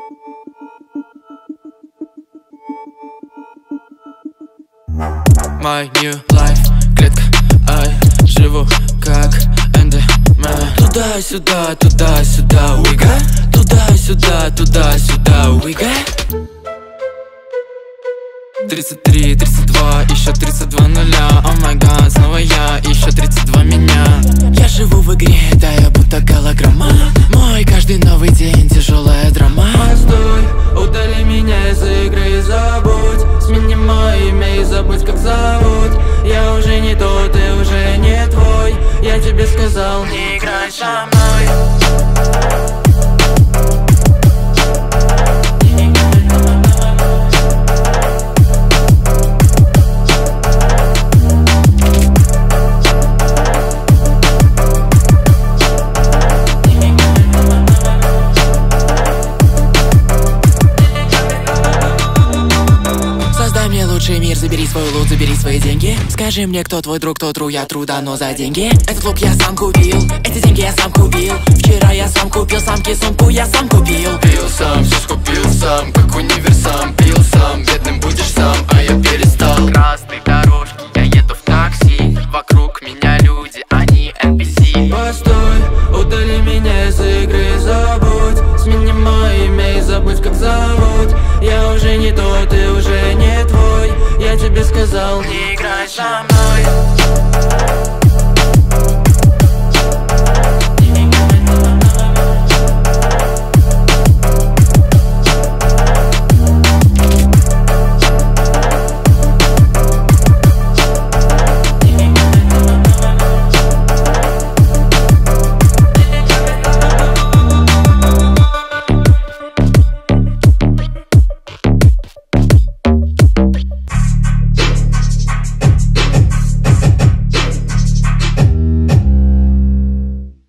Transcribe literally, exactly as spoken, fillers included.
My new life, клетка, ай, живу как эндермен. Туда-сюда, туда-сюда, we got. Туда-сюда, туда-сюда, we got. Тридцать три, тридцать два, еще тридцать два нуля. О май гад, снова я, еще тридцать два меня. Я живу в игре, да я будто голограмма. Мой каждый новый день тяжелая драма. Постой, удали меня из игры и забудь. Смени мое имя и забудь как зовут. Я уже не тот, ты уже не твой. Я тебе сказал, не играй со мной. Лучший мир, забери свой лут, забери свои деньги. Скажи мне, кто твой друг, кто тру, я труда, но за деньги. Этот лук я сам купил, эти деньги я сам купил. Вчера я сам купил самки, сумку я сам купил. Пил сам, все скупил сам, как универсам. Пил сам, бедным будешь сам.